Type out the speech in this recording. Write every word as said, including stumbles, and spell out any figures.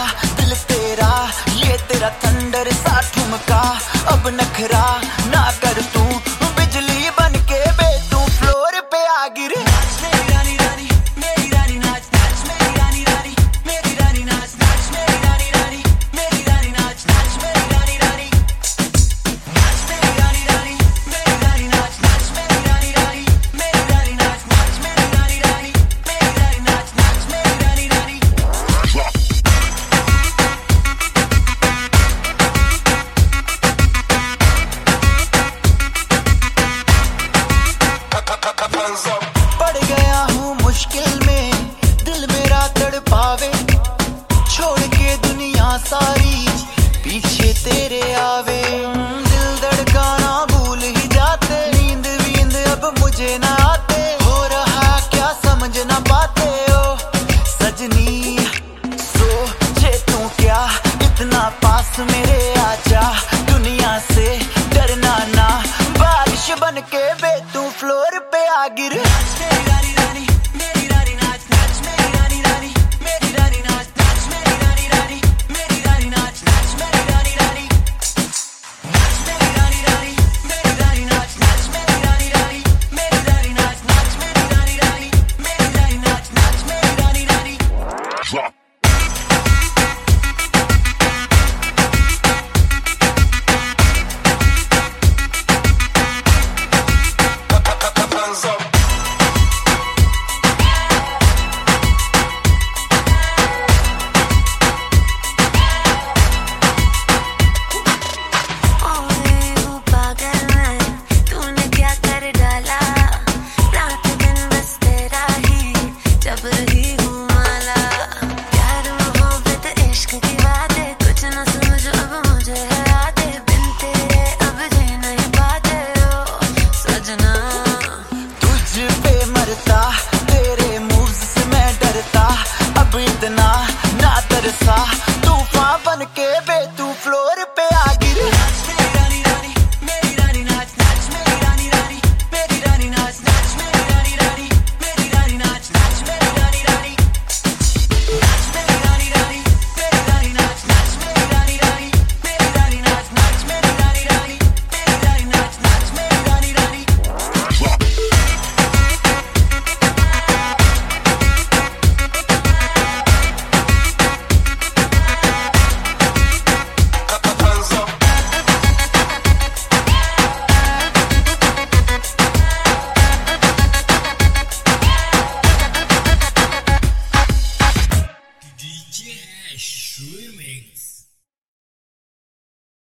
दिल तेरा, ये तेरा थंडर सा ठुमका। अब नखरा ना कर तू, बिजली बन के बे तू फ्लोर पे आ गिर। पड़ गया हूँ मुश्किल में, दिल मेरा तड़पावे, छोड़ के दुनिया सारी पीछे तेरे आवे। दिल धड़काना भूल ही जाते, नींद वींद अब मुझे ना आते, हो रहा क्या समझ ना पाते ओ सजनी। सोचे तू क्या इतना पास मेरे आजा, दुनिया से डरना ना, बारिश बन के बे तू फ्लोर पे आ गिर।